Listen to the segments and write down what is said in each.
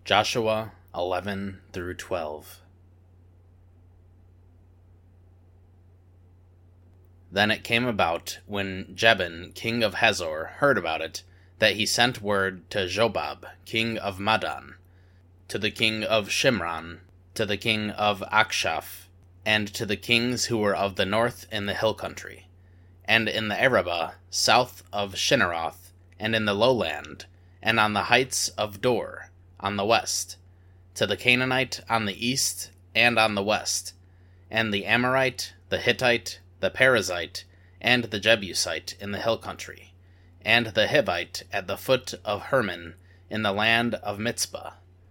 Joshua 11 through 12. Then it came about, when Jabin, king of Hazor, heard about it, that he sent word to Jobab, king of Madon, to the king of Shimron, to the king of Akshaph, and to the kings who were of the north in the hill country, and in the Arabah, south of Shinneroth, and in the lowland, and on the heights of Dor, on the west, to the Canaanite on the east and on the west, and the Amorite, the Hittite, the Perizzite, and the Jebusite in the hill country, and the Hivite at the foot of Hermon in the land of Mitzpah.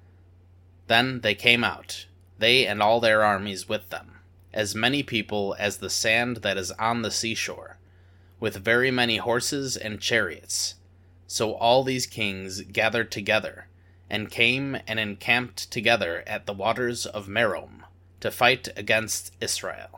Then they came out, they and all their armies with them, as many people as the sand that is on the seashore, with very many horses and chariots. So all these kings gathered together, and came and encamped together at the waters of Merom, to fight against Israel.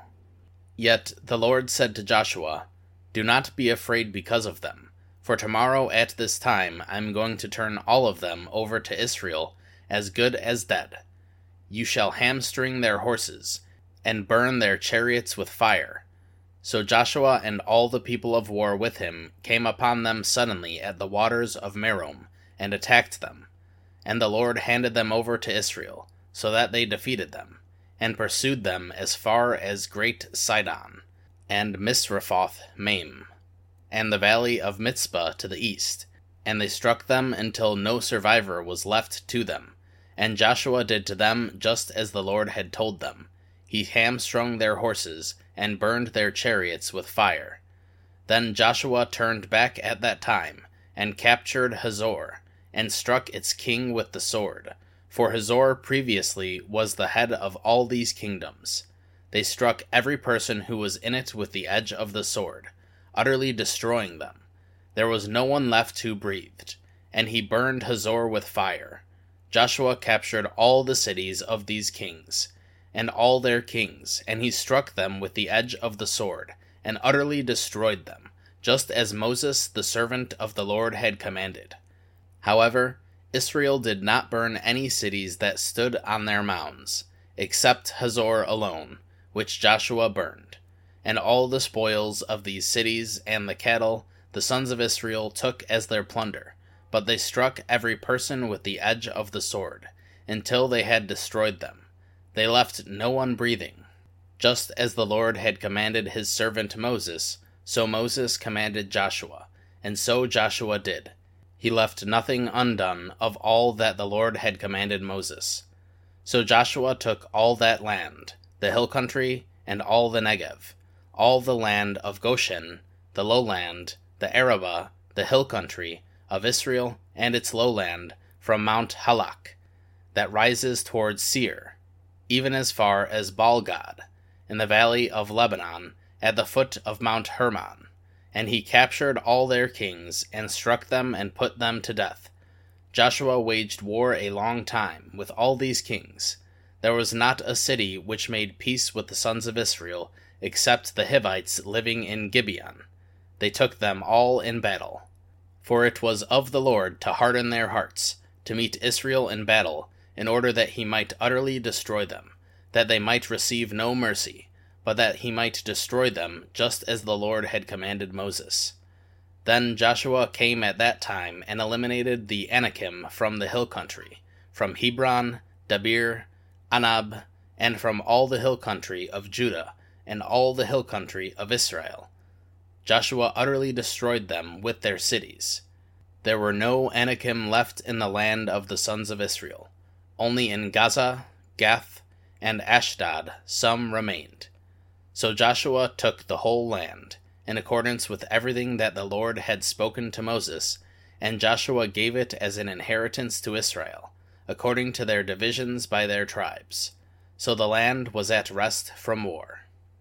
Yet the Lord said to Joshua, "Do not be afraid because of them, for tomorrow at this time I am going to turn all of them over to Israel as good as dead. You shall hamstring their horses, and burn their chariots with fire." So Joshua and all the people of war with him came upon them suddenly at the waters of Merom, and attacked them. And the Lord handed them over to Israel, so that they defeated them, and pursued them as far as Great Sidon, and Misrephoth Maim, and the valley of Mitzpah to the east, and they struck them until no survivor was left to them. And Joshua did to them just as the Lord had told them. He hamstrung their horses, and burned their chariots with fire. Then Joshua turned back at that time, and captured Hazor, and struck its king with the sword, for Hazor previously was the head of all these kingdoms. They struck every person who was in it with the edge of the sword, utterly destroying them. There was no one left who breathed, and he burned Hazor with fire. Joshua captured all the cities of these kings, and all their kings, and he struck them with the edge of the sword, and utterly destroyed them, just as Moses the servant of the Lord had commanded. However, Israel did not burn any cities that stood on their mounds, except Hazor alone, which Joshua burned. And all the spoils of these cities and the cattle the sons of Israel took as their plunder, but they struck every person with the edge of the sword, until they had destroyed them. They left no one breathing. Just as the Lord had commanded his servant Moses, so Moses commanded Joshua, and so Joshua did. He left nothing undone of all that the Lord had commanded Moses. So Joshua took all that land, the hill country, and all the Negev, all the land of Goshen, the lowland, the Arabah, the hill country, of Israel, and its lowland, from Mount Halak, that rises towards Seir, even as far as Baal-gad, in the valley of Lebanon, at the foot of Mount Hermon. And he captured all their kings, and struck them and put them to death. Joshua waged war a long time with all these kings. There was not a city which made peace with the sons of Israel, except the Hivites living in Gibeon. They took them all in battle. For it was of the Lord to harden their hearts, to meet Israel in battle, in order that he might utterly destroy them, that they might receive no mercy, but that he might destroy them, just as the Lord had commanded Moses. Then Joshua came at that time, and eliminated the Anakim from the hill country, from Hebron, Debir, Anab, and from all the hill country of Judah, and all the hill country of Israel. Joshua utterly destroyed them with their cities. There were no Anakim left in the land of the sons of Israel. Only in Gaza, Gath, and Ashdod some remained. So Joshua took the whole land, in accordance with everything that the Lord had spoken to Moses, and Joshua gave it as an inheritance to Israel, according to their divisions by their tribes. So the land was at rest from war.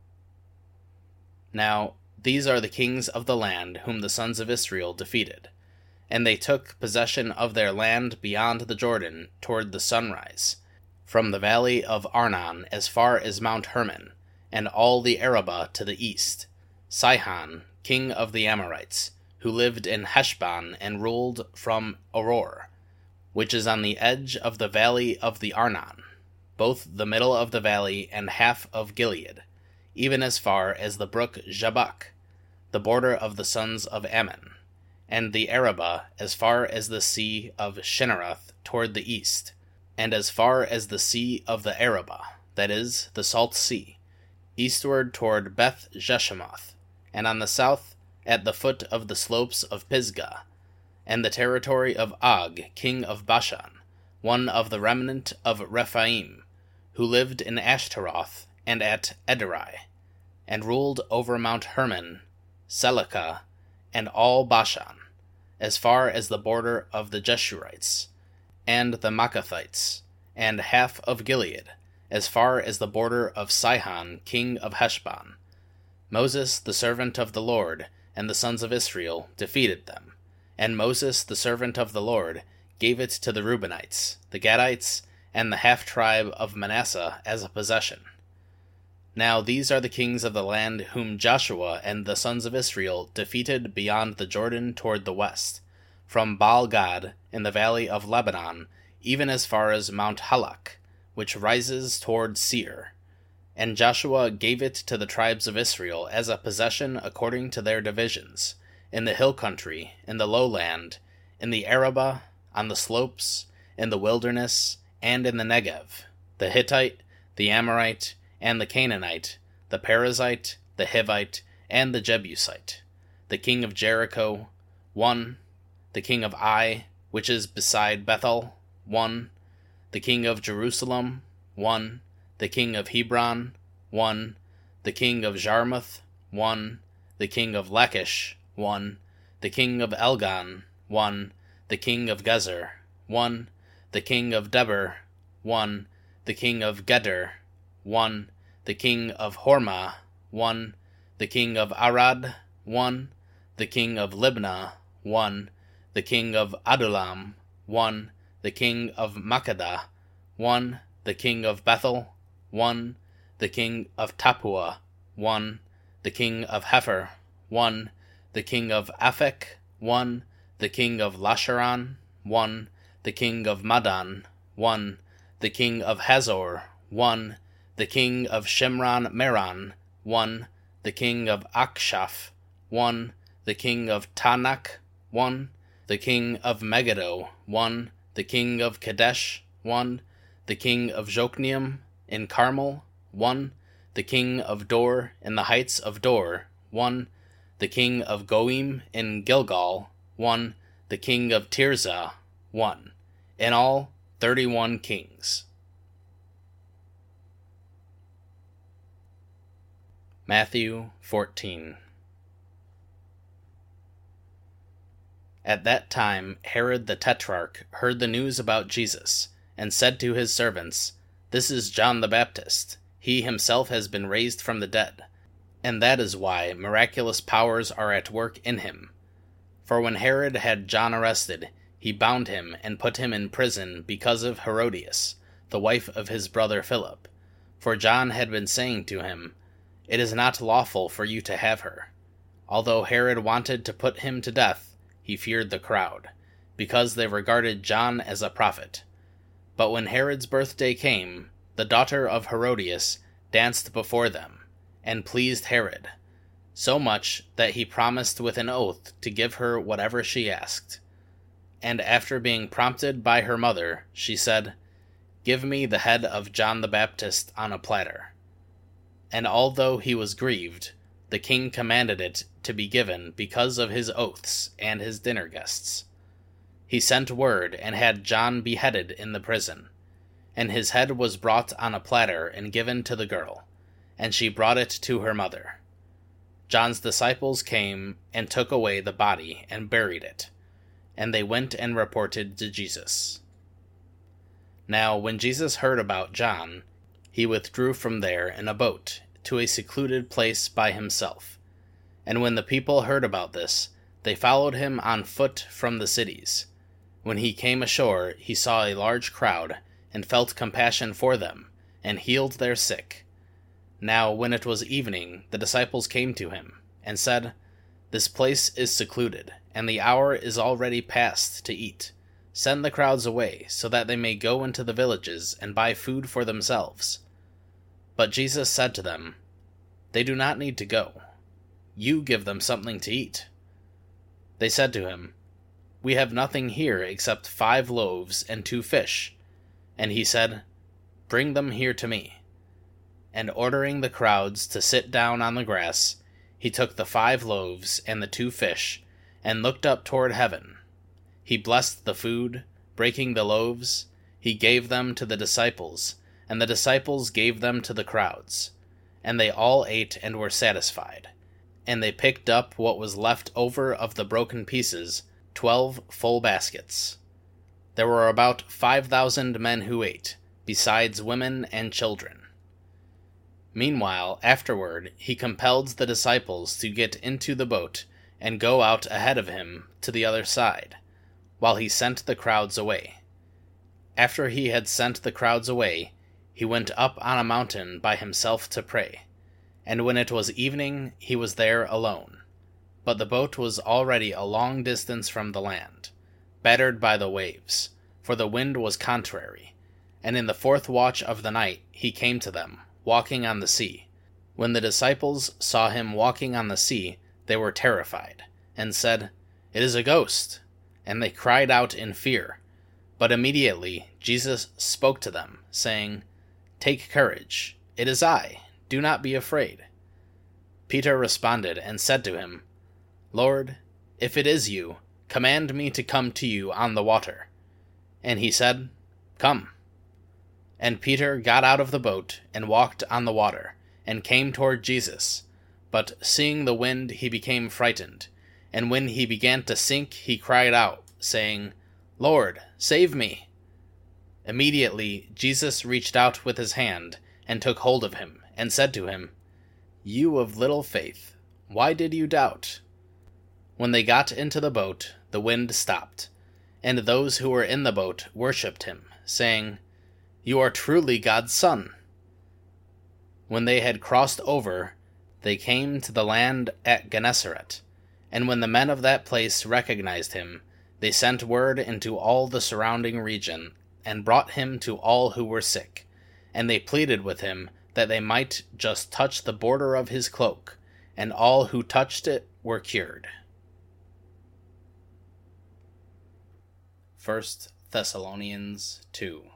Now, these are the kings of the land whom the sons of Israel defeated. And they took possession of their land beyond the Jordan toward the sunrise, from the valley of Arnon as far as Mount Hermon, and all the Arabah to the east. Sihon, king of the Amorites, who lived in Heshbon and ruled from Aroer, which is on the edge of the valley of the Arnon, both the middle of the valley and half of Gilead, even as far as the brook Jabbok, the border of the sons of Ammon, and the Arabah as far as the sea of Chinnereth toward the east, and as far as the sea of the Arabah, that is, the Salt Sea, eastward toward Beth Jeshimoth, and on the south at the foot of the slopes of Pisgah, and the territory of Og, king of Bashan, one of the remnant of Rephaim, who lived in Ashtaroth and at Edrei, and ruled over Mount Hermon, Selecah, and all Bashan, as far as the border of the Jeshurites, and the Maacathites, and half of Gilead, as far as the border of Sihon, king of Heshbon. Moses, the servant of the Lord, and the sons of Israel defeated them, and Moses, the servant of the Lord, gave it to the Reubenites, the Gadites, and the half-tribe of Manasseh as a possession. Now these are the kings of the land whom Joshua and the sons of Israel defeated beyond the Jordan toward the west, from Baal-Gad in the valley of Lebanon, even as far as Mount Halak, which rises toward Seir. And Joshua gave it to the tribes of Israel as a possession according to their divisions, in the hill country, in the lowland, in the Arabah, on the slopes, in the wilderness, and in the Negev, the Hittite, the Amorite, and the Canaanite, the Perizzite, the Hivite, and the Jebusite, the king of Jericho, 1, the king of Ai, which is beside Bethel, 1, the king of Jerusalem, 1, the king of Hebron, 1, the king of Jarmuth, 1, the king of Lachish, 1, the king of Elgon, 1, the king of Gezer, 1, the king of Debir, 1, the king of Geder, 1, the king of Hormah, 1, the king of Arad, 1, the king of Libnah, 1, the king of Adullam, 1, the king of Makkedah, 1, the king of Bethel, 1, the king of Tappuah, 1, the king of Hepher, 1, the king of Aphek, 1, the king of Lasharon, 1, the king of Madon, 1, the king of Hazor, 1, the king of Shimron Meron, 1, the king of Akshaph, 1, the king of Tanakh, 1, the king of Megiddo, 1, the king of Kadesh, 1, the king of Jokneam in Carmel, 1, the king of Dor in the heights of Dor, 1, the king of Goim in Gilgal, 1, the king of Tirzah, 1. In all, 31 kings. Matthew 14. At that time Herod the Tetrarch heard the news about Jesus, and said to his servants, "This is John the Baptist. He himself has been raised from the dead, and that is why miraculous powers are at work in him." For when Herod had John arrested, he bound him and put him in prison because of Herodias, the wife of his brother Philip. For John had been saying to him, "It is not lawful for you to have her." Although Herod wanted to put him to death, he feared the crowd, because they regarded John as a prophet. But when Herod's birthday came, the daughter of Herodias danced before them, and pleased Herod, so much that he promised with an oath to give her whatever she asked. And after being prompted by her mother, she said, "Give me the head of John the Baptist on a platter." And although he was grieved, the king commanded it to be given because of his oaths and his dinner guests. He sent word and had John beheaded in the prison. And his head was brought on a platter and given to the girl, and she brought it to her mother. John's disciples came and took away the body and buried it, and they went and reported to Jesus. Now when Jesus heard about John, he withdrew from there in a boat to a secluded place by himself. And when the people heard about this, they followed him on foot from the cities. When he came ashore, he saw a large crowd, and felt compassion for them, and healed their sick. Now when it was evening, the disciples came to him, and said, "This place is secluded, and the hour is already past to eat. Send the crowds away, so that they may go into the villages and buy food for themselves." But Jesus said to them, "They do not need to go. You give them something to eat." They said to him, "We have nothing here except 5 loaves and 2 fish." And he said, "Bring them here to me." And ordering the crowds to sit down on the grass, he took the 5 loaves and the 2 fish, and looked up toward heaven. He blessed the food, breaking the loaves. He gave them to the disciples, and the disciples gave them to the crowds. And they all ate and were satisfied. And they picked up what was left over of the broken pieces, 12 full baskets. There were about 5,000 men who ate, besides women and children. Meanwhile, afterward, he compelled the disciples to get into the boat and go out ahead of him to the other side, while he sent the crowds away. After he had sent the crowds away, he went up on a mountain by himself to pray. And when it was evening, he was there alone. But the boat was already a long distance from the land, battered by the waves, for the wind was contrary. And in the 4th watch of the night he came to them, walking on the sea. When the disciples saw him walking on the sea, they were terrified, and said, "It is a ghost!" And they cried out in fear. But immediately Jesus spoke to them, saying, "Take courage, it is I, do not be afraid." Peter responded and said to him, "Lord, if it is you, command me to come to you on the water." And he said, "Come." And Peter got out of the boat and walked on the water, and came toward Jesus. But seeing the wind, he became frightened. And when he began to sink, he cried out, saying, "Lord, save me!" Immediately Jesus reached out with his hand, and took hold of him, and said to him, "You of little faith, why did you doubt?" When they got into the boat, the wind stopped, and those who were in the boat worshipped him, saying, "You are truly God's Son." When they had crossed over, they came to the land at Gennesaret. And when the men of that place recognized him, they sent word into all the surrounding region, and brought him to all who were sick. And they pleaded with him that they might just touch the border of his cloak, and all who touched it were cured. 1 Thessalonians 2.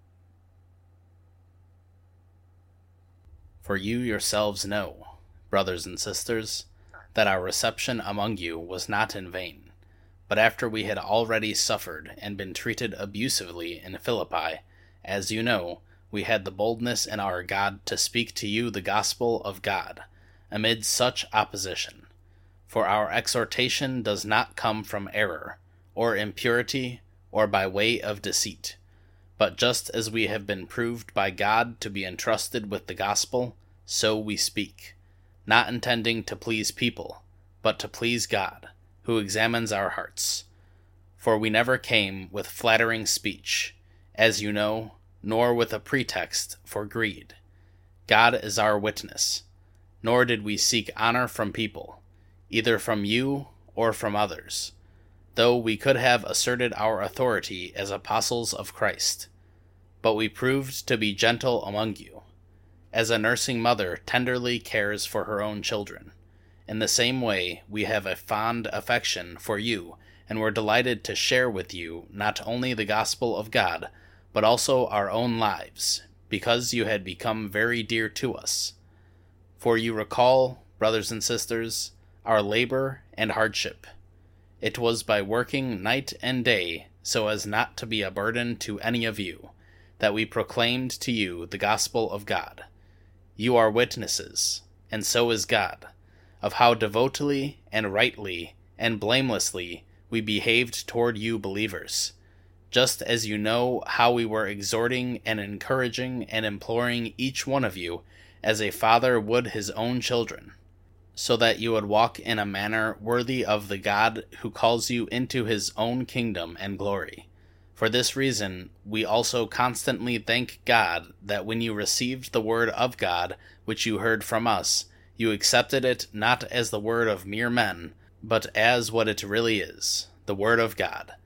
For you yourselves know, brothers and sisters, that our reception among you was not in vain. But after we had already suffered and been treated abusively in Philippi, as you know, we had the boldness in our God to speak to you the gospel of God, amid such opposition. For our exhortation does not come from error, or impurity, or by way of deceit. But just as we have been proved by God to be entrusted with the gospel, so we speak, not intending to please people, but to please God, who examines our hearts. For we never came with flattering speech, as you know, nor with a pretext for greed. God is our witness. Nor did we seek honor from people, either from you or from others, though we could have asserted our authority as apostles of Christ. But we proved to be gentle among you, as a nursing mother tenderly cares for her own children. In the same way, we have a fond affection for you, and were delighted to share with you not only the gospel of God, but also our own lives, because you had become very dear to us. For you recall, brothers and sisters, our labor and hardship. It was by working night and day, so as not to be a burden to any of you, that we proclaimed to you the gospel of God. You are witnesses, and so is God, of how devotedly and rightly and blamelessly we behaved toward you believers, just as you know how we were exhorting and encouraging and imploring each one of you as a father would his own children, so that you would walk in a manner worthy of the God who calls you into his own kingdom and glory. For this reason, we also constantly thank God that when you received the word of God, which you heard from us, you accepted it not as the word of mere men, but as what it really is, the word of God,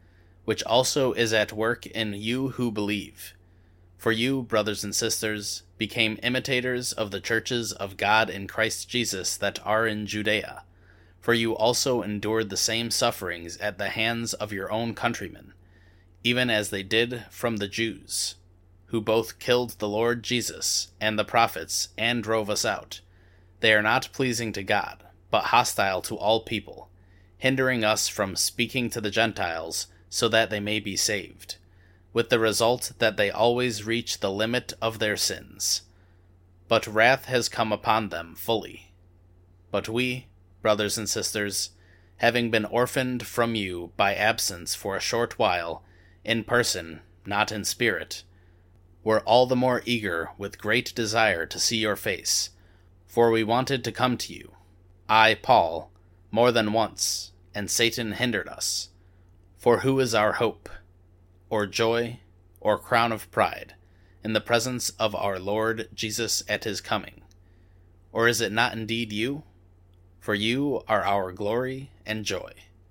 which also is at work in you who believe. For you, brothers and sisters, became imitators of the churches of God in Christ Jesus that are in Judea. For you also endured the same sufferings at the hands of your own countrymen, even as they did from the Jews, who both killed the Lord Jesus and the prophets and drove us out. They are not pleasing to God, but hostile to all people, hindering us from speaking to the Gentiles so that they may be saved, with the result that they always reach the limit of their sins. But wrath has come upon them fully. But we, brothers and sisters, having been orphaned from you by absence for a short while, in person, not in spirit, were all the more eager with great desire to see your face, for we wanted to come to you, I, Paul, more than once, and Satan hindered us. For who is our hope, or joy, or crown of pride, in the presence of our Lord Jesus at his coming? Or is it not indeed you? For you are our glory and joy.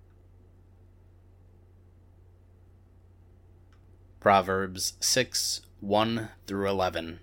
Proverbs 6:1-11.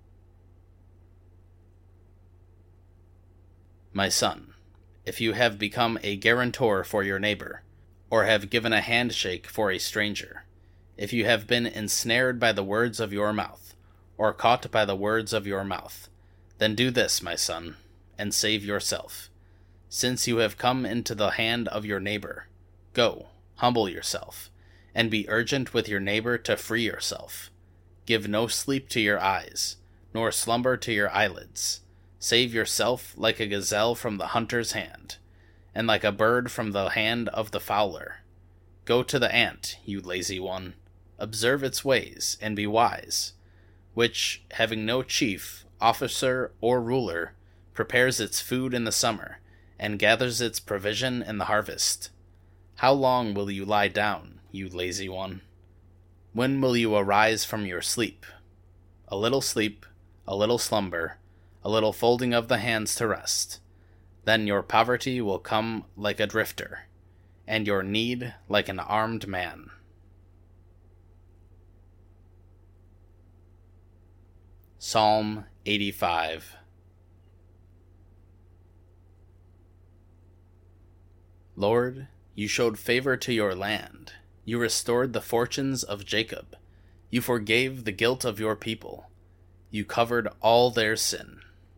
My son, if you have become a guarantor for your neighbor, or have given a handshake for a stranger, if you have been ensnared by the words of your mouth, or caught by the words of your mouth, then do this, my son, and save yourself. Since you have come into the hand of your neighbor, go, humble yourself, and be urgent with your neighbor to free yourself. Give no sleep to your eyes, nor slumber to your eyelids. Save yourself like a gazelle from the hunter's hand, and like a bird from the hand of the fowler. Go to the ant, you lazy one. Observe its ways, and be wise, which, having no chief, officer, or ruler, prepares its food in the summer, and gathers its provision in the harvest. How long will you lie down, you lazy one? When will you arise from your sleep? A little sleep, a little slumber, a little folding of the hands to rest. Then your poverty will come like a drifter, and your need like an armed man. Psalm 85. Lord, you showed favor to your land. You restored the fortunes of Jacob. You forgave the guilt of your people. You covered all their sin.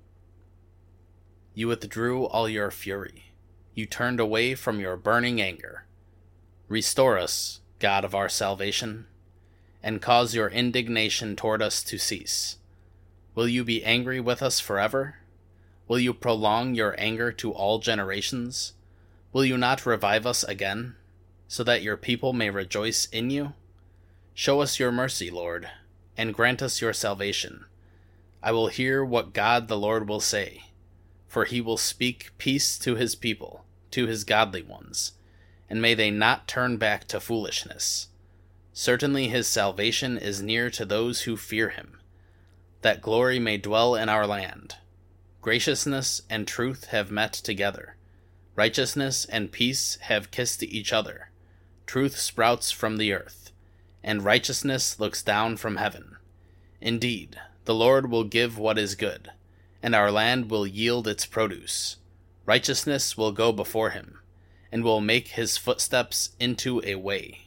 You withdrew all your fury. You turned away from your burning anger. Restore us, God of our salvation, and cause your indignation toward us to cease. Will you be angry with us forever? Will you prolong your anger to all generations? Will you not revive us again, so that your people may rejoice in you? Show us your mercy, Lord, and grant us your salvation. I will hear what God the Lord will say, for he will speak peace to his people, to his godly ones, and may they not turn back to foolishness. Certainly his salvation is near to those who fear him, that glory may dwell in our land. Graciousness and truth have met together. Righteousness and peace have kissed each other. Truth sprouts from the earth, and righteousness looks down from heaven. Indeed, the Lord will give what is good, and our land will yield its produce. Righteousness will go before him, and will make his footsteps into a way.